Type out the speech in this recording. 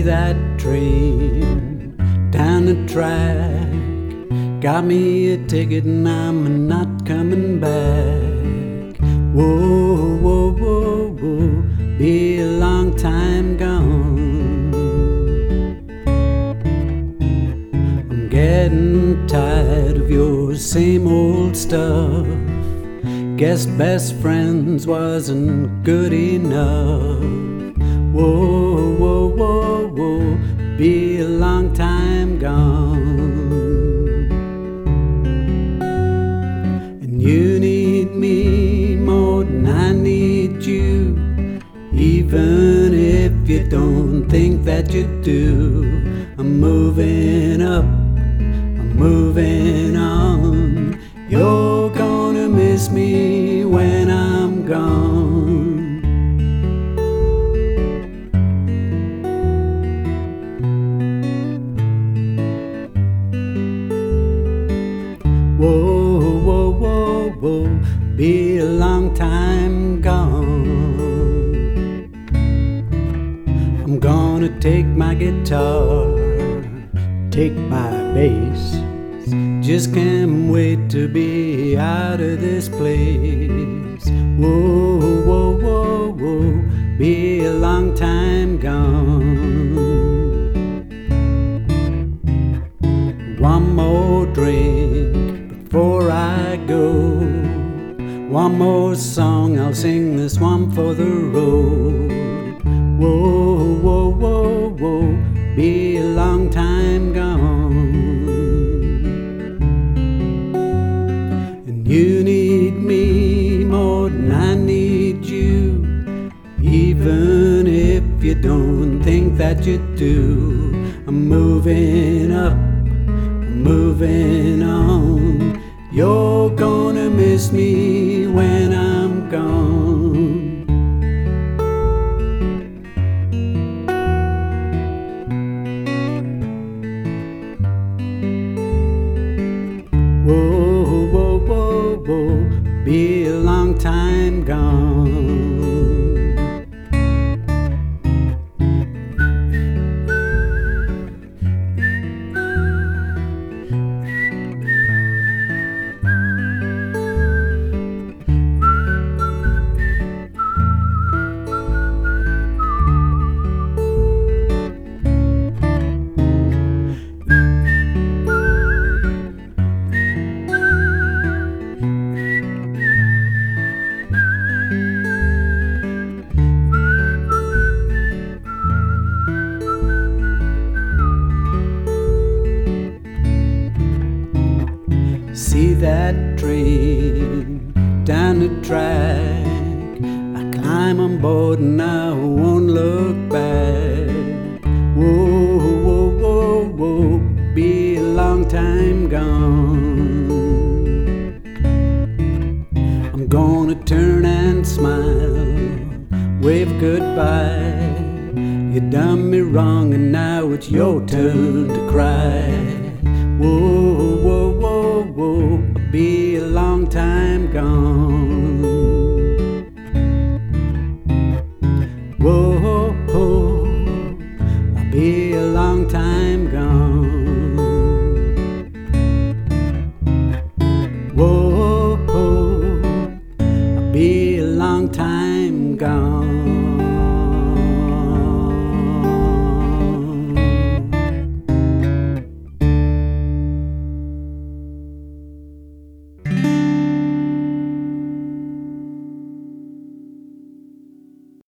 that train down the track, got me a ticket and I'm not coming back. Whoa, whoa, whoa, whoa, be a long time gone. I'm getting tired of your same old stuff. Guess best friends wasn't good enough. Whoa, whoa, whoa, whoa, be a long time gone. And you need me more than I need you, even if you don't think that you do. I'm moving up, I'm moving on. You're gonna miss me when I'm gone. Whoa, whoa, whoa, whoa, be a long time gone. I'm gonna take my guitar, take my bass. Just can't wait to be out of this place. Whoa, whoa, whoa, whoa, be a long time gone. One more drink before I go. One more song, I'll sing this one for the road. Whoa, whoa, whoa, whoa, be a long time gone. You need me more than I need you, even if you don't think that you do. I'm moving up, I'm moving on. You're gonna miss me when I'm gone. Whoa, whoa, whoa, whoa, be a long time gone. See that train down the track, I climb on board and I won't look back. Whoa, whoa, whoa, whoa, be a long time gone. I'm gonna turn and smile, wave goodbye. You done me wrong and now it's your turn to cry. Whoa, whoa, whoa, whoa, I'll be a long time gone. Whoa, I'll be a long time gone. Whoa, I'll be a long time gone.